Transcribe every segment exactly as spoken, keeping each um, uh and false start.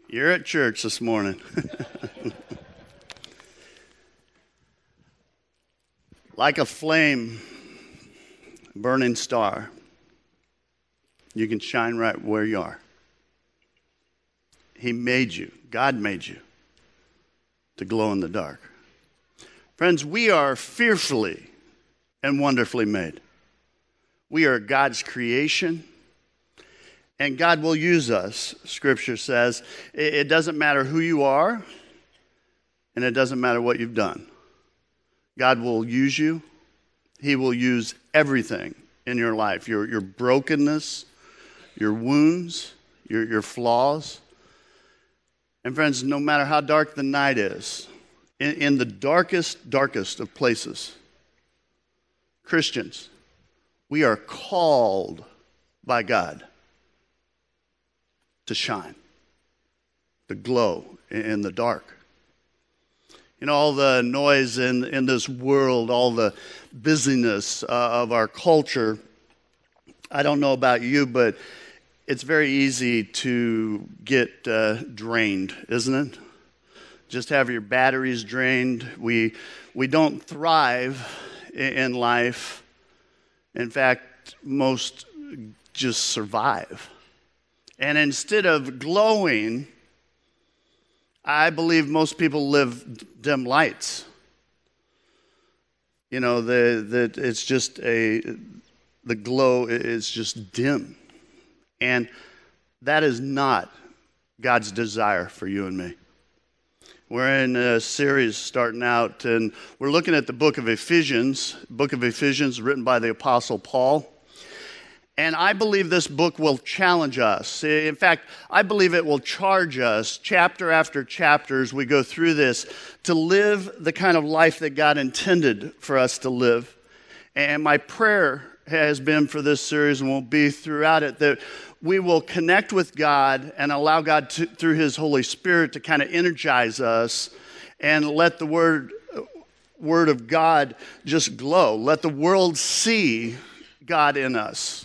You're at church this morning. Like a flame, burning star, you can shine right where you are. He made you. God made you to glow in the dark. Friends, we are fearfully and wonderfully made. We are God's creation, and God will use us, Scripture says. It doesn't matter who you are, and it doesn't matter what you've done. God will use you. He will use everything in your life, your, your brokenness, your wounds, your, your flaws. And friends, no matter how dark the night is, in, in the darkest, darkest of places, Christians, we are called by God to shine, to glow in the dark. You know, all the noise in, in this world, all the busyness uh, of our culture, I don't know about you, but it's very easy to get uh, drained, isn't it? Just have your batteries drained. We, we don't thrive in life. In fact, most just survive. And instead of glowing, I believe most people live dim lights. You know, the, the, it's just a, the glow is just dim. And that is not God's desire for you and me. We're in a series starting out, and we're looking at the book of Ephesians, book of Ephesians written by the Apostle Paul. And I believe this book will challenge us. In fact, I believe it will charge us chapter after chapter as we go through this to live the kind of life that God intended for us to live. And my prayer has been for this series and will be throughout it that we will connect with God and allow God to, through His Holy Spirit to kind of energize us and let the word, word of God just glow. Let the world see God in us.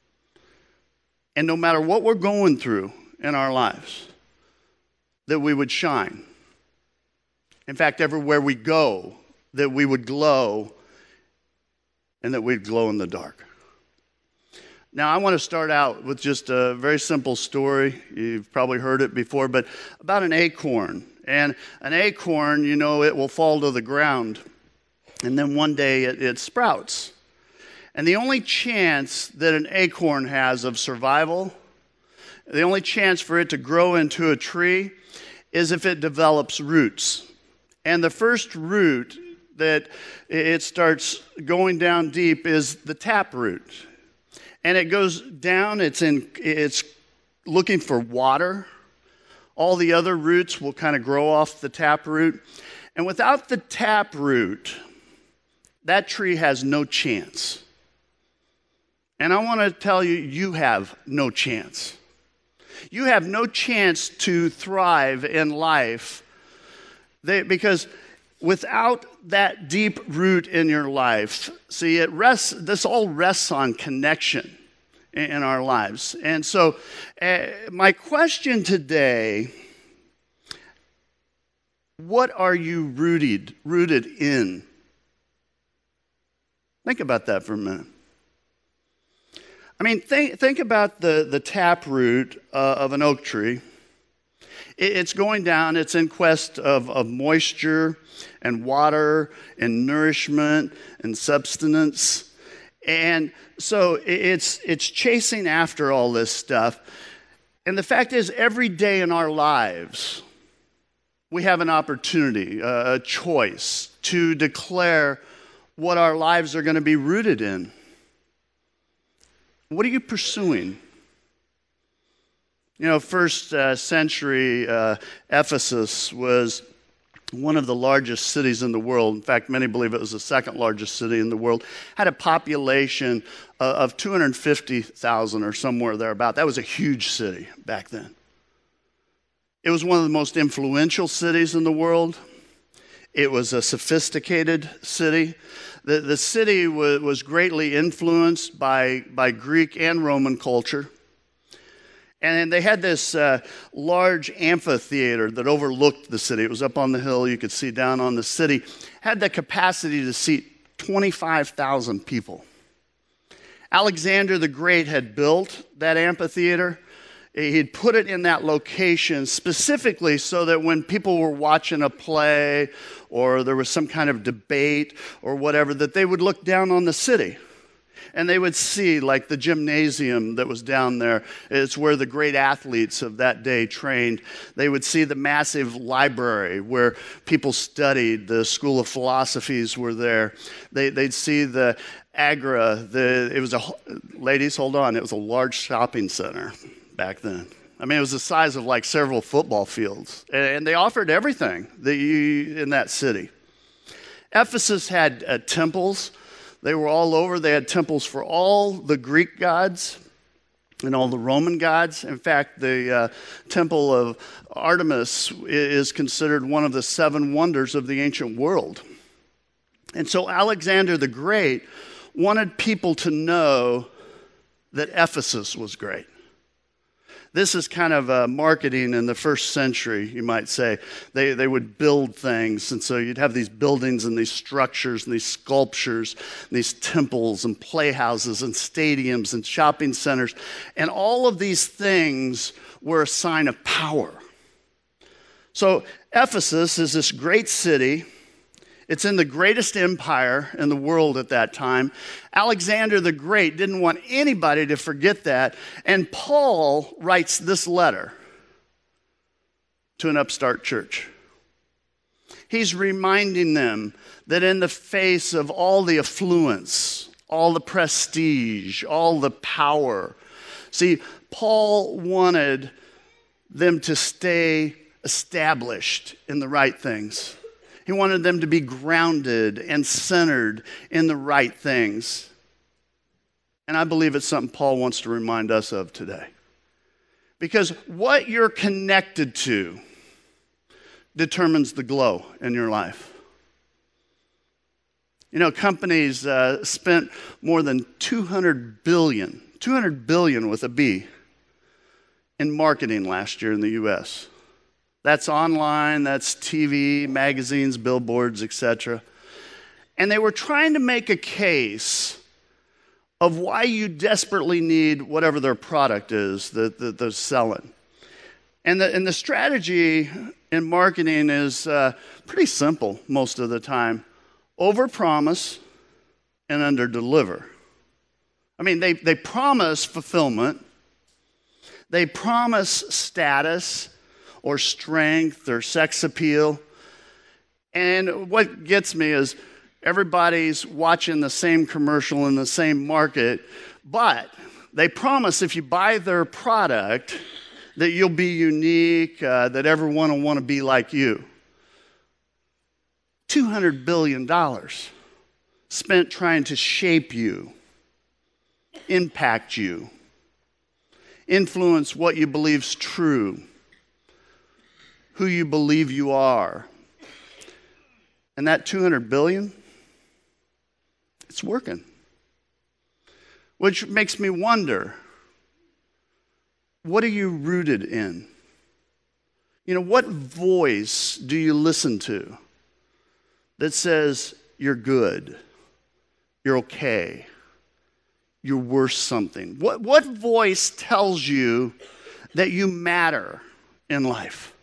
And no matter what we're going through in our lives, that we would shine. In fact, everywhere we go, that we would glow and that we'd glow in the dark. Now, I want to start out with just a very simple story. You've probably heard it before, but about an acorn. And an acorn, you know, it will fall to the ground, and then one day it, it sprouts. And the only chance that an acorn has of survival, the only chance for it to grow into a tree is if it develops roots. And the first root that it starts going down deep is the taproot. And it goes down, it's in, it's looking for water. All the other roots will kind of grow off the taproot. And without the taproot, that tree has no chance. And I want to tell you, you have no chance. You have no chance to thrive in life they, because without that deep root in your life, see, it rests. This all rests on connection in, in our lives. And so, uh, my question today: what are you rooted rooted in? Think about that for a minute. I mean, think, think about the, the taproot uh, of an oak tree. It, it's going down. It's in quest of, of moisture and water and nourishment and substance. And so it's, it's chasing after all this stuff. And the fact is, every day in our lives, we have an opportunity, a choice to declare what our lives are going to be rooted in. What are you pursuing? You know, first uh, century uh, Ephesus was one of the largest cities in the world. In fact, many believe it was the second largest city in the world. Had a population uh, of two hundred fifty thousand or somewhere thereabout. That was a huge city back then. It was one of the most influential cities in the world. It was a sophisticated city. The, the city was, was greatly influenced by, by Greek and Roman culture. And they had this uh, large amphitheater that overlooked the city. It was up on the hill. You could see down on the city. Had the capacity to seat twenty-five thousand people. Alexander the Great had built that amphitheater. He'd put it in that location specifically so that when people were watching a play or there was some kind of debate or whatever, that they would look down on the city. And they would see, like the gymnasium that was down there, it's where the great athletes of that day trained. They would see the massive library where people studied. The School of Philosophies were there. They, they'd see the Agra. The, it was a, ladies, hold on, it was a large shopping center back then. I mean, it was the size of like several football fields. And they offered everything that you, in that city. Ephesus had uh, temples. They were all over. They had temples for all the Greek gods and all the Roman gods. In fact, the uh, temple of Artemis is considered one of the seven wonders of the ancient world. And so Alexander the Great wanted people to know that Ephesus was great. This is kind of uh, marketing in the first century, you might say. They they would build things, and so you'd have these buildings and these structures and these sculptures and these temples and playhouses and stadiums and shopping centers. And all of these things were a sign of power. So Ephesus is this great city. It's in the greatest empire in the world at that time. Alexander the Great didn't want anybody to forget that. And Paul writes this letter to an upstart church. He's reminding them that in the face of all the affluence, all the prestige, all the power, see, Paul wanted them to stay established in the right things. He wanted them to be grounded and centered in the right things. And I believe it's something Paul wants to remind us of today. Because what you're connected to determines the glow in your life. You know, companies uh, spent more than two hundred billion, two hundred billion with a B, in marketing last year in the U S That's online, that's T V, magazines, billboards, et cetera. And they were trying to make a case of why you desperately need whatever their product is that, that they're selling. And the, and the strategy in marketing is uh, pretty simple most of the time. Overpromise and underdeliver. I mean, they, they promise fulfillment. They promise status or strength or sex appeal. And what gets me is everybody's watching the same commercial in the same market, but they promise if you buy their product that you'll be unique, uh, that everyone will want to be like you. two hundred billion dollars spent trying to shape you, impact you, influence what you believe's true, who you believe you are. And that two hundred billion dollars, it's working. Which makes me wonder, what are you rooted in? You know, what voice do you listen to that says you're good, you're okay, you're worth something? What, what voice tells you that you matter in life?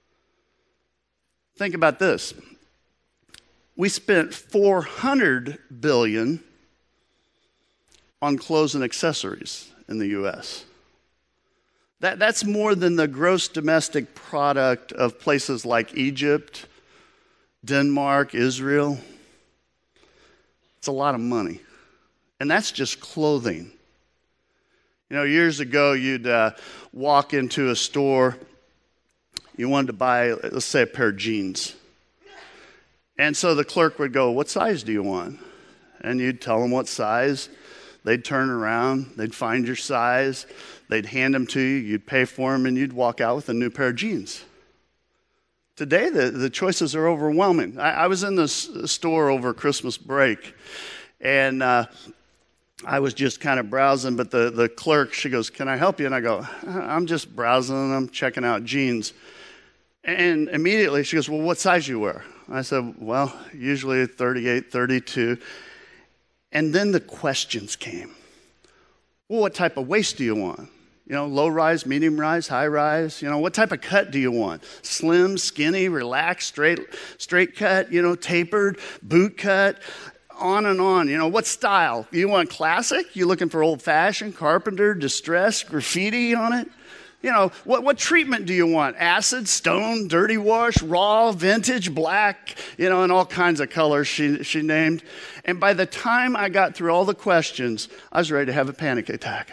Think about this. We spent four hundred billion dollars on clothes and accessories in the U S That, that's more than the gross domestic product of places like Egypt, Denmark, Israel. It's a lot of money. And that's just clothing. You know, years ago, you'd uh, walk into a store. You wanted to buy, let's say, a pair of jeans. And so the clerk would go, "What size do you want?" And you'd tell them what size. They'd turn around. They'd find your size. They'd hand them to you. You'd pay for them, and you'd walk out with a new pair of jeans. Today, the, the choices are overwhelming. I, I was in this store over Christmas break, and uh, I was just kind of browsing, but the, the clerk, she goes, "Can I help you?" And I go, "I'm just browsing, I'm checking out jeans." And immediately she goes, "Well, what size you wear?" I said, "Well, usually thirty-eight, thirty-two. And then the questions came. "Well, what type of waist do you want? You know, low rise, medium rise, high rise? You know, what type of cut do you want? Slim, skinny, relaxed, straight, straight cut, you know, tapered, boot cut?" On and on. You know, what style? You want classic? You looking for old fashioned, carpenter, distressed, graffiti on it? You know, what, what treatment do you want? Acid, stone, dirty wash, raw, vintage, black, you know, and all kinds of colors she, she named. And by the time I got through all the questions, I was ready to have a panic attack.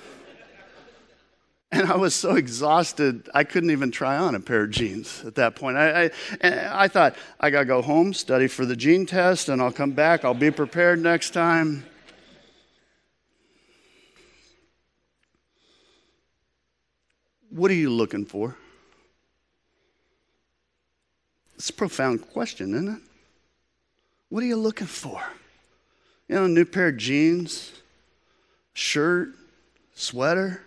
And I was so exhausted, I couldn't even try on a pair of jeans at that point. I, I, and I thought, I got to go home, study for the gene test, and I'll come back. I'll be prepared next time. What are you looking for? It's a profound question, isn't it? What are you looking for? You know, a new pair of jeans, shirt, sweater.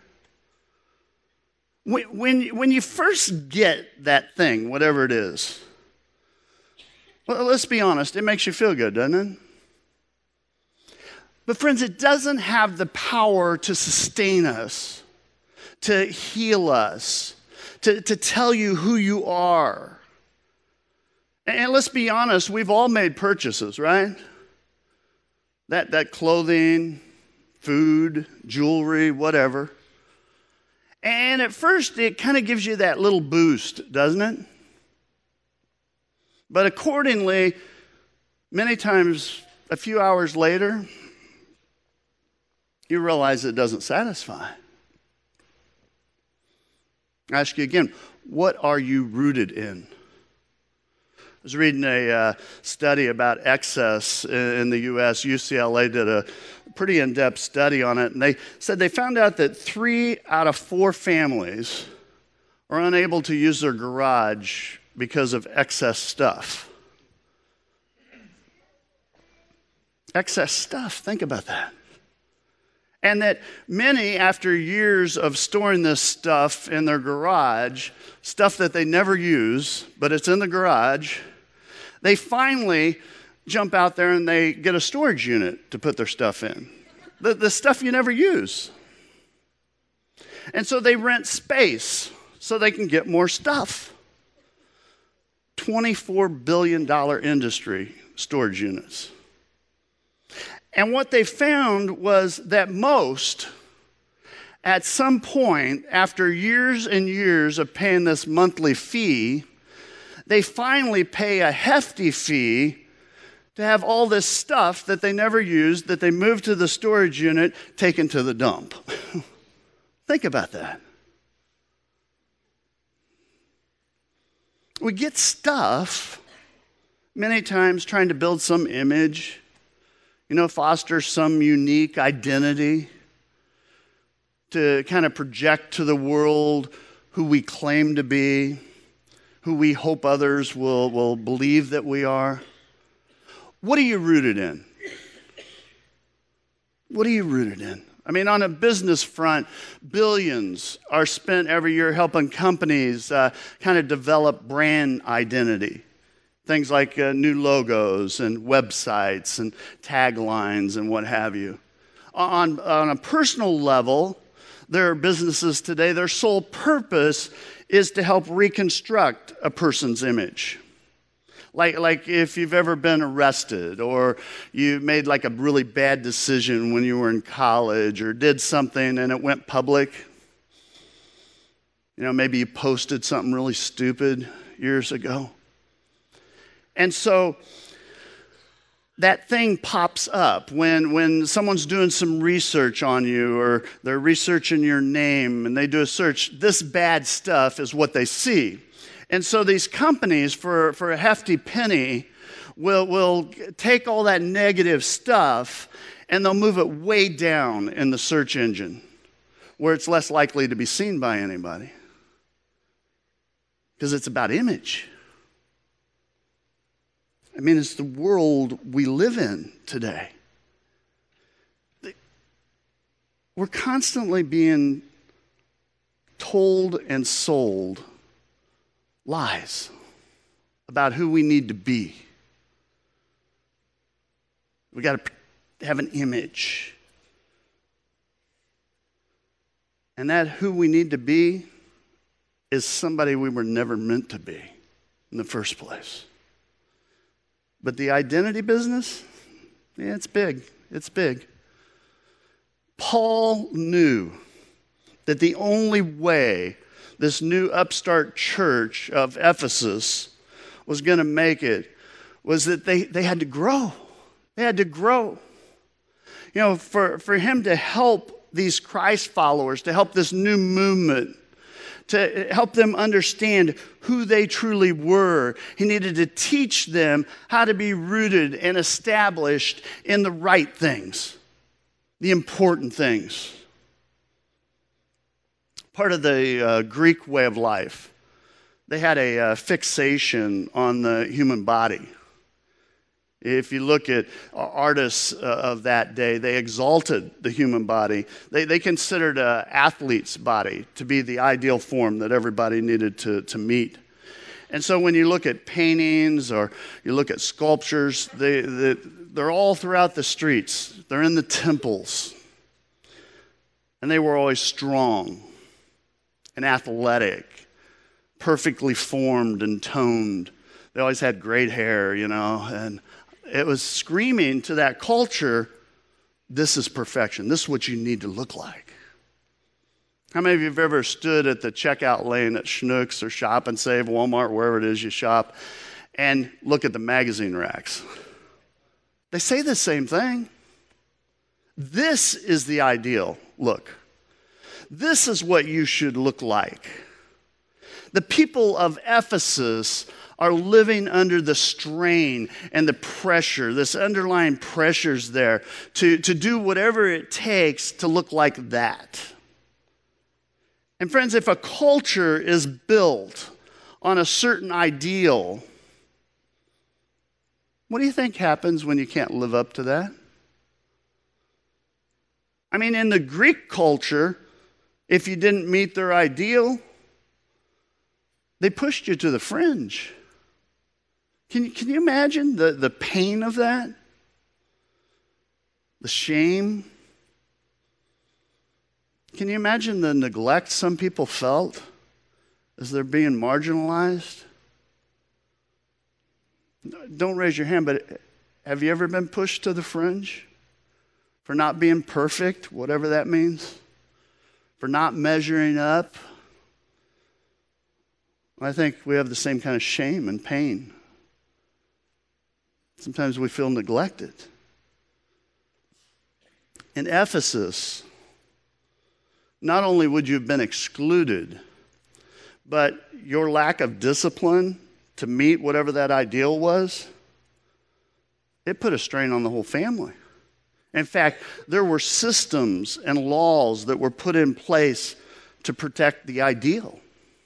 When, when, when you first get that thing, whatever it is, well, let's be honest, it makes you feel good, doesn't it? But friends, it doesn't have the power to sustain us, to heal us, to, to tell you who you are. And let's be honest, we've all made purchases, right? That, that clothing, food, jewelry, whatever. And at first, it kind of gives you that little boost, doesn't it? But accordingly, many times, a few hours later, you realize it doesn't satisfy. I ask you again, what are you rooted in? I was reading a uh, study about excess in the U S U C L A did a pretty in-depth study on it, and they said they found out that three out of four families are unable to use their garage because of excess stuff. Excess stuff, think about that. And that many, after years of storing this stuff in their garage, stuff that they never use, but it's in the garage, they finally jump out there and they get a storage unit to put their stuff in. The, the stuff you never use. And so they rent space so they can get more stuff. twenty-four billion dollars industry, storage units. And what they found was that most, at some point, after years and years of paying this monthly fee, they finally pay a hefty fee to have all this stuff that they never used, that they moved to the storage unit, taken to the dump. Think about that. We get stuff many times trying to build some image, you know, foster some unique identity, to kind of project to the world who we claim to be, who we hope others will, will believe that we are. What are you rooted in? What are you rooted in? I mean, on a business front, billions are spent every year helping companies uh, kind of develop brand identity. Things like uh, new logos and websites and taglines and what have you. On, on a personal level, there are businesses today, their sole purpose is to help reconstruct a person's image. Like, like if you've ever been arrested, or you made like a really bad decision when you were in college, or did something and it went public. You know, maybe you posted something really stupid years ago. And so that thing pops up when, when someone's doing some research on you, or they're researching your name and they do a search. This bad stuff is what they see. And so these companies, for, for a hefty penny, will, will take all that negative stuff and they'll move it way down in the search engine where it's less likely to be seen by anybody. Because it's about image. I mean, it's the world we live in today. we're constantly being told and sold lies about who we need to be. We got to have an image. And that who we need to be is somebody we were never meant to be in the first place. But the identity business, yeah, it's big. It's big. Paul knew that the only way this new upstart church of Ephesus was going to make it was that they, they had to grow. They had to grow. You know, for, for him to help these Christ followers, to help this new movement, to help them understand who they truly were, he needed to teach them how to be rooted and established in the right things, the important things. Part of the uh, Greek way of life, they had a uh, fixation on the human body. If you look at artists uh, of that day, they exalted the human body. They, they considered an athlete's body to be the ideal form that everybody needed to, to meet. And so when you look at paintings or you look at sculptures, they, they, they're all throughout the streets. They're in the temples. And they were always strong and athletic, perfectly formed and toned. They always had great hair, you know, and it was screaming to that culture, this is perfection. This is what you need to look like. How many of you have ever stood at the checkout lane at Schnucks or Shop and Save, Walmart, wherever it is you shop, and look at the magazine racks? They say the same thing. This is the ideal look. This is what you should look like. The people of Ephesus are living under the strain and the pressure, this underlying pressures there to, to do whatever it takes to look like that. And friends, if a culture is built on a certain ideal, what do you think happens when you can't live up to that? I mean, in the Greek culture, if you didn't meet their ideal, they pushed you to the fringe. Can you, can you imagine the, the pain of that? The shame? Can you imagine the neglect some people felt as they're being marginalized? Don't raise your hand, but have you ever been pushed to the fringe? For not being perfect, whatever that means? For not measuring up? I think we have the same kind of shame and pain. Sometimes we feel neglected. In Ephesus, not only would you have been excluded, but your lack of discipline to meet whatever that ideal was, it put a strain on the whole family. In fact, there were systems and laws that were put in place to protect the ideal.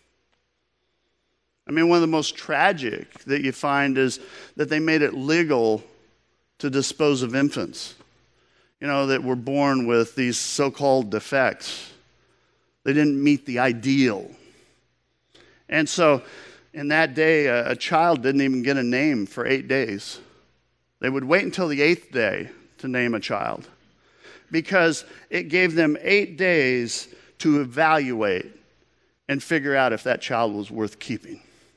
I mean, one of the most tragic that you find is that they made it legal to dispose of infants, you know, that were born with these so-called defects. They didn't meet the ideal. And so in that day, a, a child didn't even get a name for eight days. They would wait until the eighth day to name a child because it gave them eight days to evaluate and figure out if that child was worth keeping.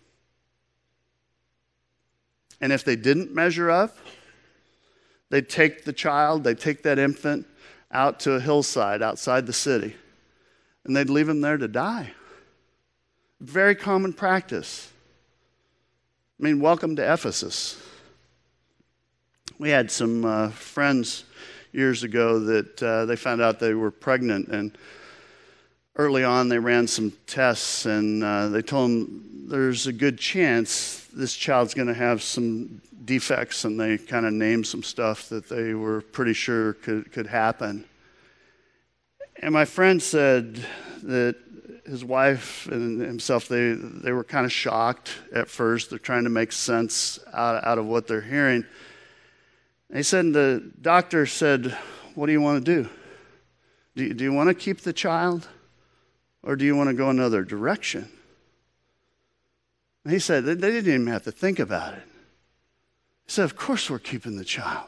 And if they didn't measure up, they'd take the child, they'd take that infant out to a hillside outside the city, and they'd leave him there to die. Very common practice. I mean, welcome to Ephesus. We had some uh, friends years ago that uh, they found out they were pregnant, and early on they ran some tests, and uh, they told them there's a good chance this child's going to have some defects, and they kind of named some stuff that they were pretty sure could, could happen. And my friend said that his wife and himself, they, they were kind of shocked at first. They're trying to make sense out, out of what they're hearing. And he said, the doctor said, what do you want to do? Do you, do you want to keep the child? Or do you want to go another direction? And he said, they, they didn't even have to think about it. He said, of course we're keeping the child.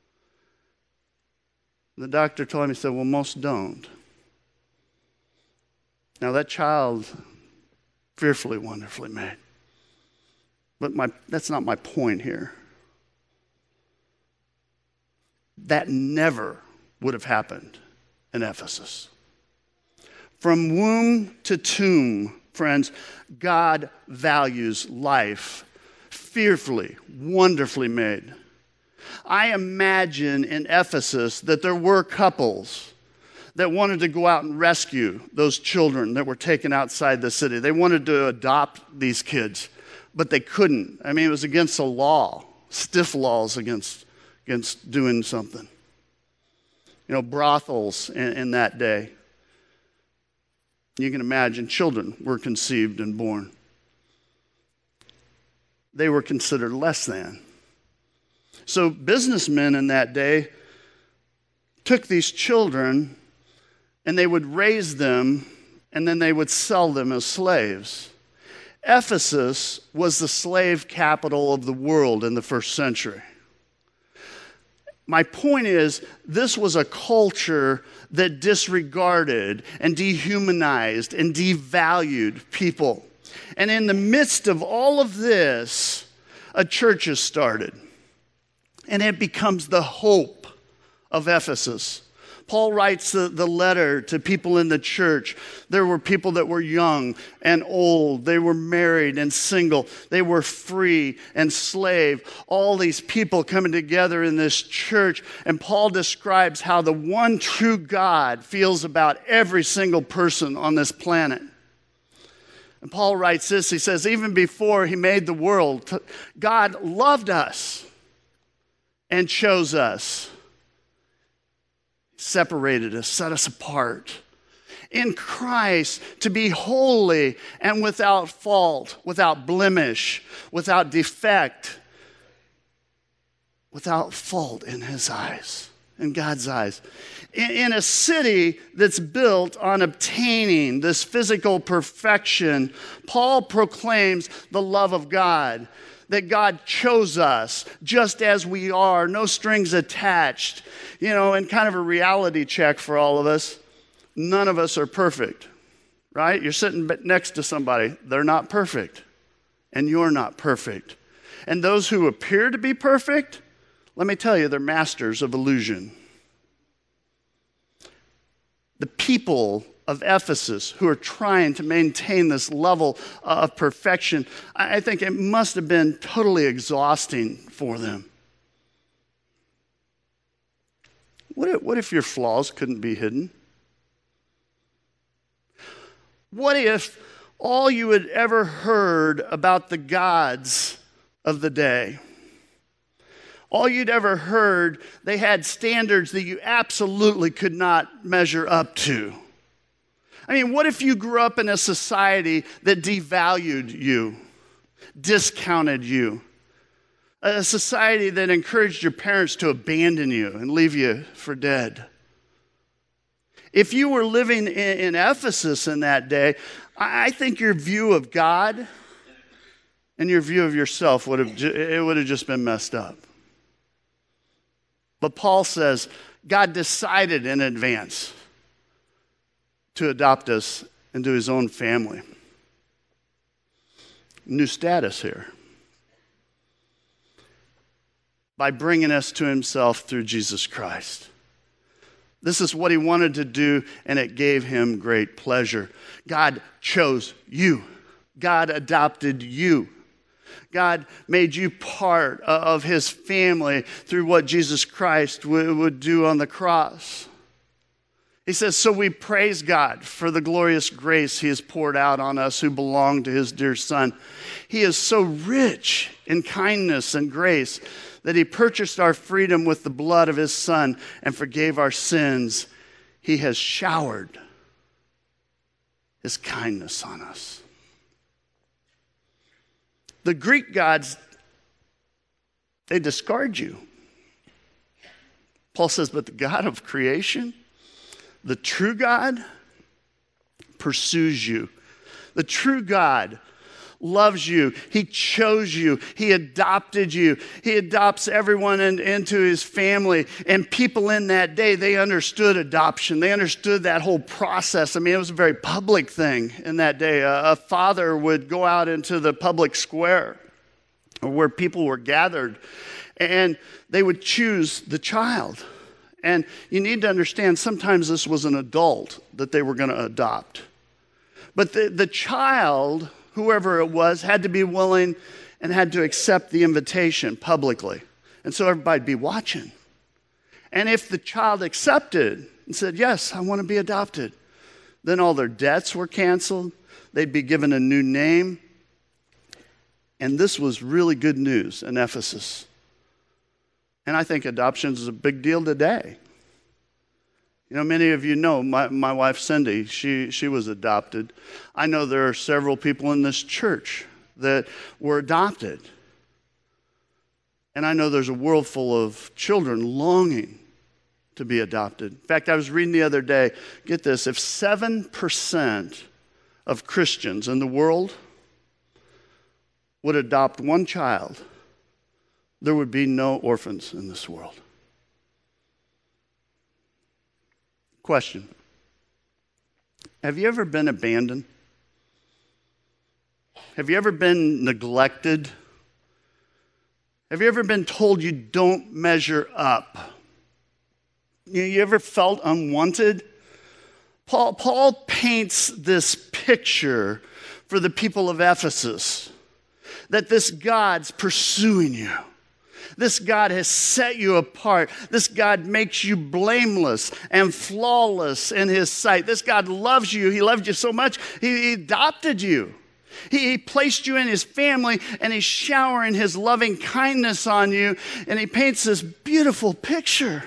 The doctor told him, he said, well, most don't. Now that child, fearfully, wonderfully made. But my, that's not my point here. That never would have happened in Ephesus. From womb to tomb, friends, God values life, fearfully, wonderfully made. I imagine in Ephesus that there were couples that wanted to go out and rescue those children that were taken outside the city. They wanted to adopt these kids, but they couldn't. I mean, it was against the law, stiff laws against, against doing something. You know, brothels in, in that day. You can imagine children were conceived and born. They were considered less than. So businessmen in that day took these children and they would raise them and then they would sell them as slaves. Ephesus was the slave capital of the world in the first century. My point is, this was a culture that disregarded and dehumanized and devalued people. And in the midst of all of this, a church is started. And it becomes the hope of Ephesus. Paul writes the, the letter to people in the church. There were people that were young and old. They were married and single. They were free and slave. All these people coming together in this church. And Paul describes how the one true God feels about every single person on this planet. And Paul writes this. He says, even before he made the world, God loved us and chose us. Separated us, set us apart in Christ to be holy and without fault, without blemish, without defect, without fault in his eyes, in God's eyes. In, in a city that's built on obtaining this physical perfection, Paul proclaims the love of God. That God chose us just as we are, no strings attached. You know, and kind of a reality check for all of us. None of us are perfect, right? You're sitting next to somebody. They're not perfect, and you're not perfect. And those who appear to be perfect, let me tell you, they're masters of illusion. The people of Ephesus who are trying to maintain this level of perfection, I think it must have been totally exhausting for them. What if, what if your flaws couldn't be hidden? What if all you had ever heard about the gods of the day, all you'd ever heard, they had standards that you absolutely could not measure up to? I mean, what if you grew up in a society that devalued you, discounted you? A society that encouraged your parents to abandon you and leave you for dead. If you were living in, in Ephesus in that day, I think your view of God and your view of yourself would have it would have just been messed up. But Paul says God decided in advance to adopt us into his own family. New status here. By bringing us to himself through Jesus Christ. This is what he wanted to do, and it gave him great pleasure. God chose you. God adopted you. God made you part of his family through what Jesus Christ would do on the cross. He says, so we praise God for the glorious grace he has poured out on us who belong to his dear Son. He is so rich in kindness and grace that he purchased our freedom with the blood of his Son and forgave our sins. He has showered his kindness on us. The Greek gods, they discard you. Paul says, but the God of creation, The true God pursues you. The true God loves you. He chose you. He adopted you. He adopts everyone in, into his family. And people in that day, they understood adoption. They understood that whole process. I mean, it was a very public thing in that day. A, a father would go out into the public square where people were gathered, and they would choose the child. And you need to understand, sometimes this was an adult that they were going to adopt. But the, the child, whoever it was, had to be willing and had to accept the invitation publicly. And so everybody'd be watching. And if the child accepted and said, yes, I want to be adopted, then all their debts were canceled. They'd be given a new name. And this was really good news in Ephesus. And I think adoption is a big deal today. You know, many of you know my, my wife, Cindy, she, she was adopted. I know there are several people in this church that were adopted. And I know there's a world full of children longing to be adopted. In fact, I was reading the other day, get this, if seven percent of Christians in the world would adopt one child, there would be no orphans in this world. Question. Have you ever been abandoned? Have you ever been neglected? Have you ever been told you don't measure up? You, you ever felt unwanted? Paul, Paul paints this picture for the people of Ephesus, that this God's pursuing you. This God has set you apart. This God makes you blameless and flawless in his sight. This God loves you. He loved you so much, he, he adopted you. He, he placed you in his family, and he's showering his loving kindness on you, and he paints this beautiful picture.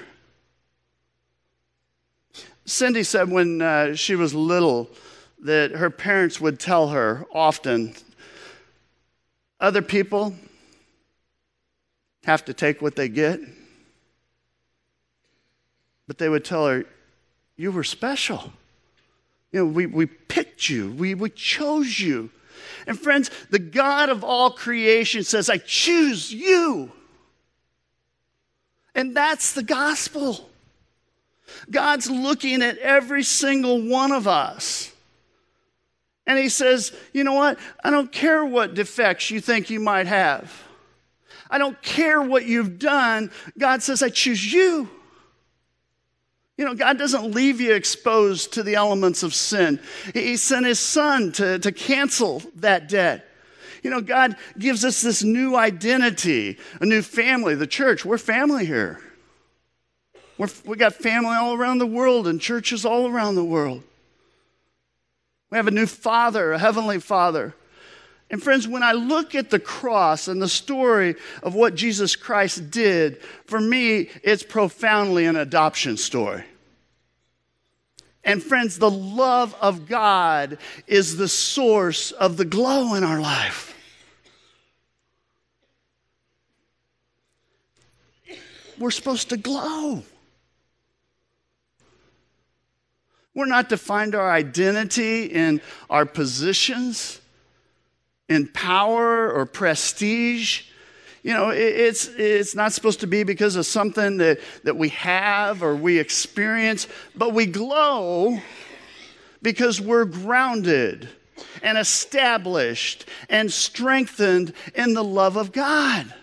Cindy said when uh, she was little that her parents would tell her often, other people have to take what they get. But they would tell her, you were special. You know, we, we picked you. We, we chose you. And friends, the God of all creation says, I choose you. And that's the gospel. God's looking at every single one of us. And he says, you know what? I don't care what defects you think you might have. I don't care what you've done. God says, I choose you. You know, God doesn't leave you exposed to the elements of sin. He sent his son to, to cancel that debt. You know, God gives us this new identity, a new family, the church. We're family here. We're, we got family all around the world and churches all around the world. We have a new Father, a heavenly Father. And friends, when I look at the cross and the story of what Jesus Christ did, for me, it's profoundly an adoption story. And friends, the love of God is the source of the glow in our life. We're supposed to glow. We're not to find our identity in our positions, in power or prestige. You know, it's it's not supposed to be because of something that, that we have or we experience, but we glow because we're grounded and established and strengthened in the love of God.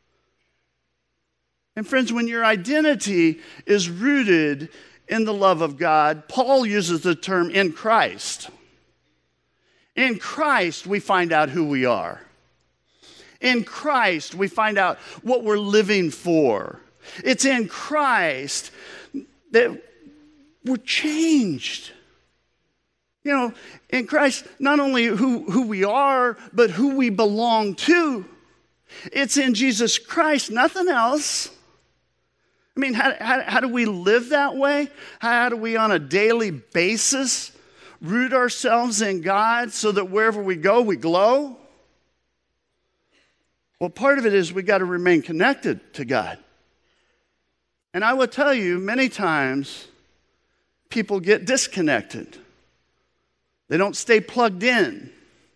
And friends, when your identity is rooted in the love of God, Paul uses the term in Christ. In Christ, we find out who we are. In Christ, we find out what we're living for. It's in Christ that we're changed. You know, in Christ, not only who, who we are, but who we belong to. It's in Jesus Christ, nothing else. I mean, how, how, how do we live that way? How do we on a daily basis root ourselves in God so that wherever we go, we glow? Well, part of it is we got to remain connected to God. And I will tell you many times, people get disconnected. They don't stay plugged in.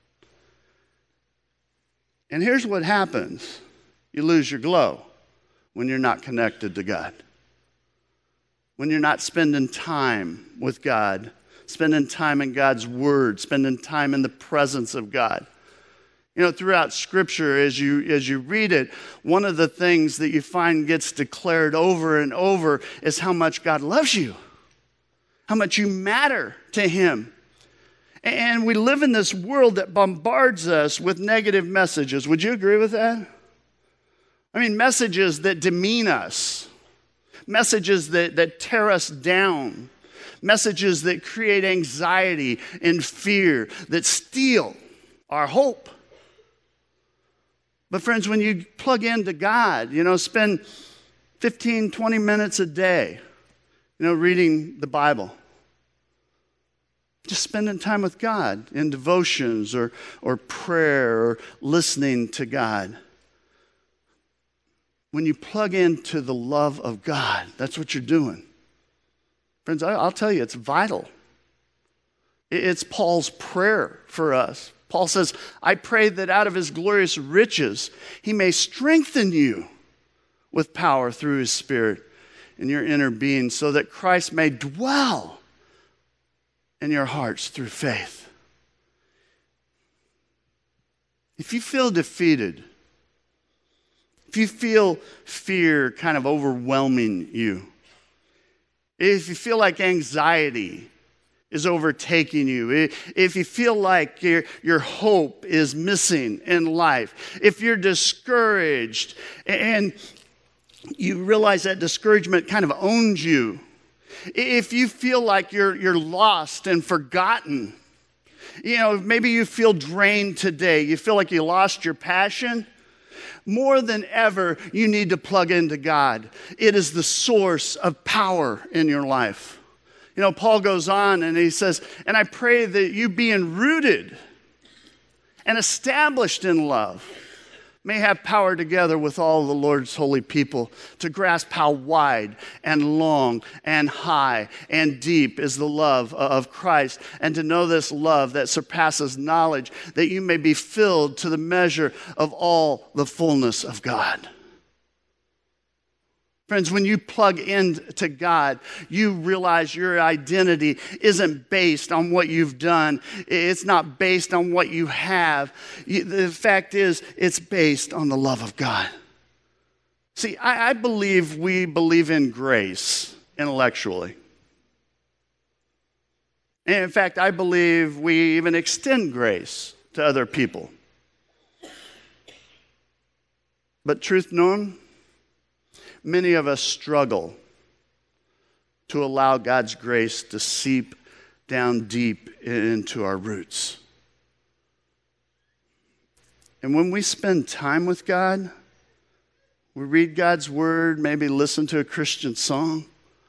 And here's what happens. You lose your glow when you're not connected to God. When you're not spending time with God, spending time in God's Word, spending time in the presence of God. You know, throughout Scripture, as you as you read it, one of the things that you find gets declared over and over is how much God loves you, how much you matter to Him. And we live in this world that bombards us with negative messages. Would you agree with that? I mean, messages that demean us, messages that, that tear us down, messages that create anxiety and fear, that steal our hope. But friends, when you plug into God, you know, spend fifteen, twenty minutes a day, you know, reading the Bible. Just spending time with God in devotions or, or prayer or listening to God. When you plug into the love of God, that's what you're doing. Friends, I'll tell you, it's vital. It's Paul's prayer for us. Paul says, I pray that out of his glorious riches, he may strengthen you with power through his Spirit in your inner being, so that Christ may dwell in your hearts through faith. If you feel defeated, if you feel fear kind of overwhelming you, if you feel like anxiety is overtaking you, if you feel like your, your hope is missing in life, if you're discouraged and you realize that discouragement kind of owns you, if you feel like you're, you're lost and forgotten, you know, maybe you feel drained today, you feel like you lost your passion, more than ever, you need to plug into God. It is the source of power in your life. You know, Paul goes on and he says, and I pray that you being rooted and established in love may have power together with all the Lord's holy people to grasp how wide and long and high and deep is the love of Christ, and to know this love that surpasses knowledge, that you may be filled to the measure of all the fullness of God. Friends, when you plug into God, you realize your identity isn't based on what you've done. It's not based on what you have. The fact is, it's based on the love of God. See, I, I believe we believe in grace intellectually. And in fact, I believe we even extend grace to other people. But truth known, many of us struggle to allow God's grace to seep down deep into our roots. And when we spend time with God, we read God's word, maybe listen to a Christian song,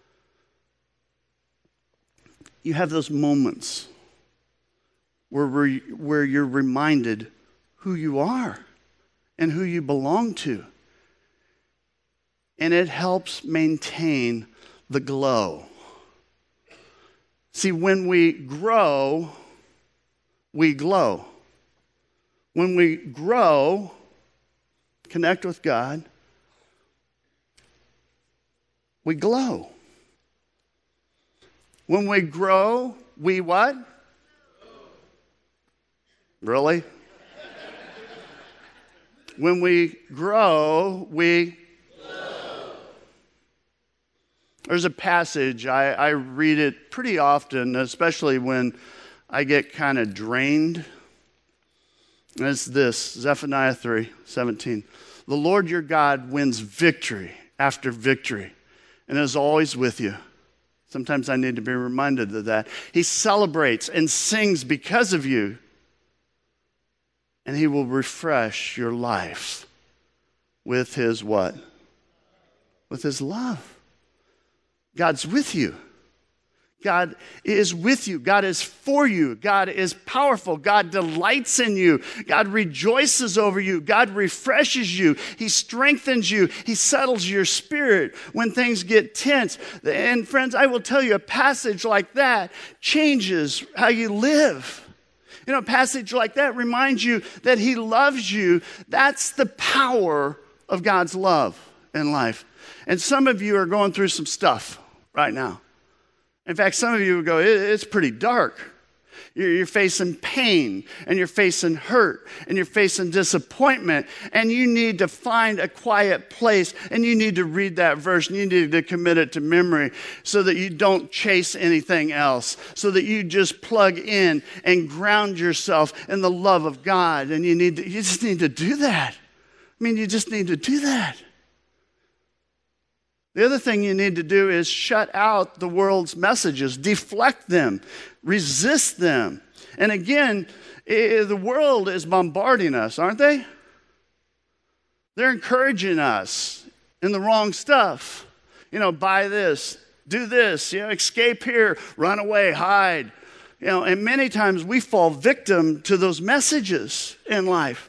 you have those moments where, we're, where you're reminded who you are and who you belong to. And it helps maintain the glow. See, when we grow, we glow. When we grow, connect with God, we glow. When we grow, we what? Really? When we grow, we There's a passage, I, I read it pretty often, especially when I get kind of drained. And it's this, Zephaniah three seventeen. The Lord your God wins victory after victory and is always with you. Sometimes I need to be reminded of that. He celebrates and sings because of you, and he will refresh your life with his what? With his love. God's with you. God is with you. God is for you. God is powerful. God delights in you. God rejoices over you. God refreshes you. He strengthens you. He settles your spirit when things get tense. And friends, I will tell you, a passage like that changes how you live. You know, a passage like that reminds you that He loves you. That's the power of God's love in life. And some of you are going through some stuff right now. In fact, some of you would go, it's pretty dark. You're facing pain, and you're facing hurt, and you're facing disappointment, and you need to find a quiet place, and you need to read that verse, and you need to commit it to memory so that you don't chase anything else, so that you just plug in and ground yourself in the love of God, and you need to, you just need to do that. I mean, you just need to do that. The other thing you need to do is shut out the world's messages, deflect them, resist them. And again, the world is bombarding us, aren't they? They're encouraging us in the wrong stuff. You know, buy this, do this, you know, escape here, run away, hide. You know, and many times we fall victim to those messages in life.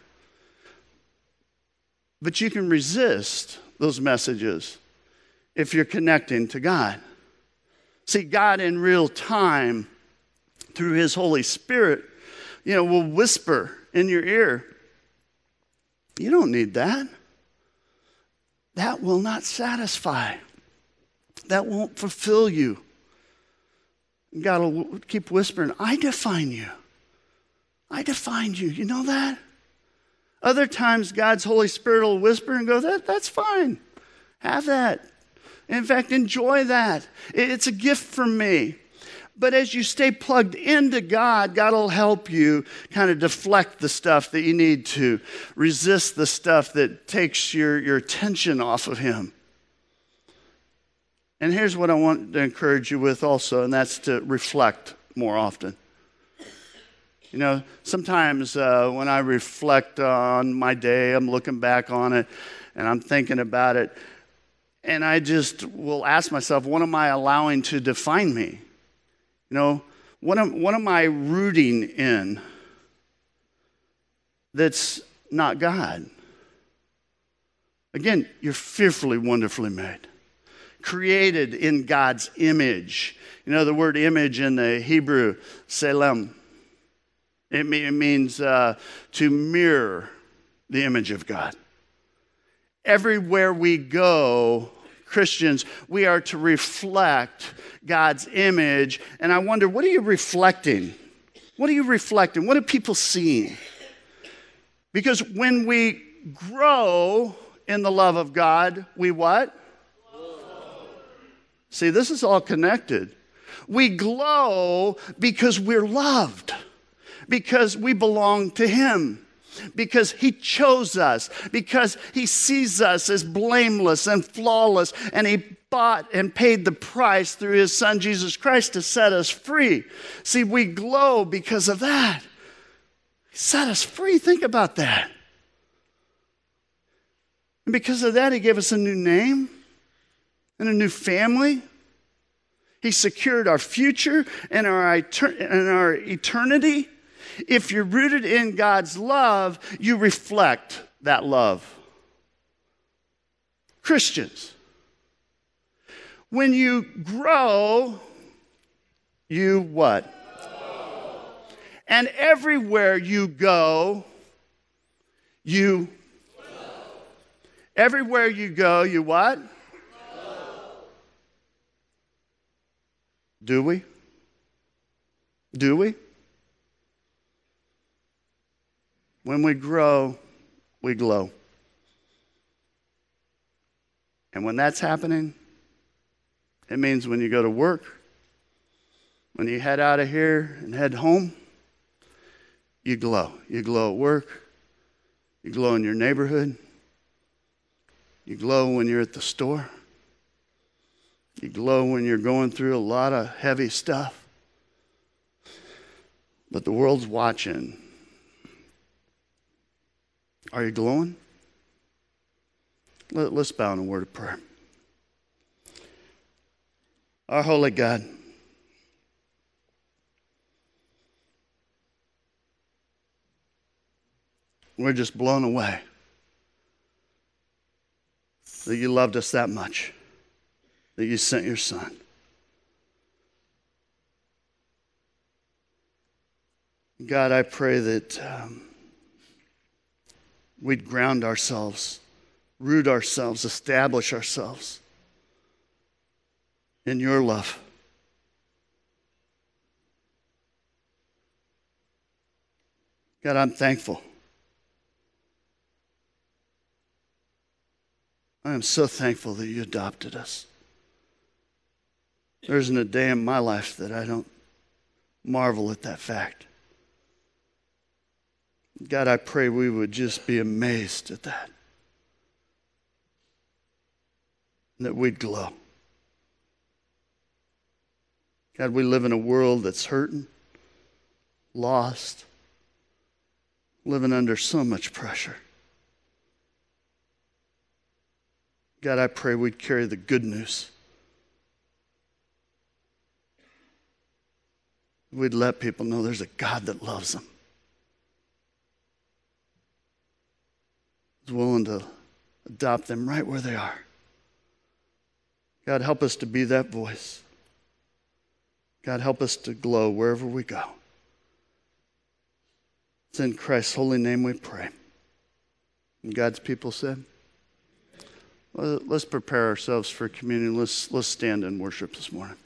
But you can resist those messages if you're connecting to God. See, God in real time, through His Holy Spirit, you know, will whisper in your ear, you don't need that. That will not satisfy. That won't fulfill you. And God will keep whispering, I define you. I defined you. You know that? Other times, God's Holy Spirit will whisper and go, that, that's fine. Have that. In fact, enjoy that. It's a gift from me. But as you stay plugged into God, God will help you kind of deflect the stuff that you need to, resist the stuff that takes your, your attention off of Him. And here's what I want to encourage you with also, and that's to reflect more often. You know, sometimes uh, when I reflect on my day, I'm looking back on it, and I'm thinking about it, and I just will ask myself, what am I allowing to define me? You know, what am, what am I rooting in that's not God? Again, you're fearfully, wonderfully made. Created in God's image. You know, the word image in the Hebrew, selem. It, me- it means uh, to mirror the image of God. Everywhere we go, Christians, we are to reflect God's image. And I wonder, what are you reflecting? What are you reflecting? What are people seeing? Because when we grow in the love of God, we what? Glow. See, this is all connected. We glow because we're loved, because we belong to Him. Because He chose us, because He sees us as blameless and flawless, and He bought and paid the price through His Son, Jesus Christ, to set us free. See, we glow because of that. He set us free. Think about that. And because of that, He gave us a new name and a new family. He secured our future and our, and our eternity. If you're rooted in God's love, you reflect that love. Christians, when you grow, you what? Grow. And everywhere you go, you grow. Everywhere you go, you what? Grow. Do we? Do we? When we grow, we glow. And when that's happening, it means when you go to work, when you head out of here and head home, you glow. You glow at work. You glow in your neighborhood. You glow when you're at the store. You glow when you're going through a lot of heavy stuff. But the world's watching. Are you glowing? Let, let's bow in a word of prayer. Our holy God, we're just blown away that you loved us that much, that you sent your son. God, I pray that um, we'd ground ourselves, root ourselves, establish ourselves in your love. God, I'm thankful. I am so thankful that you adopted us. There isn't a day in my life that I don't marvel at that fact. God, I pray we would just be amazed at that. And that we'd glow. God, we live in a world that's hurting, lost, living under so much pressure. God, I pray we'd carry the good news. We'd let people know there's a God that loves them. Is willing to adopt them right where they are. God, help us to be that voice. God, help us to glow wherever we go. It's in Christ's holy name we pray. And God's people said, well, let's prepare ourselves for communion. Let's, let's stand and worship this morning.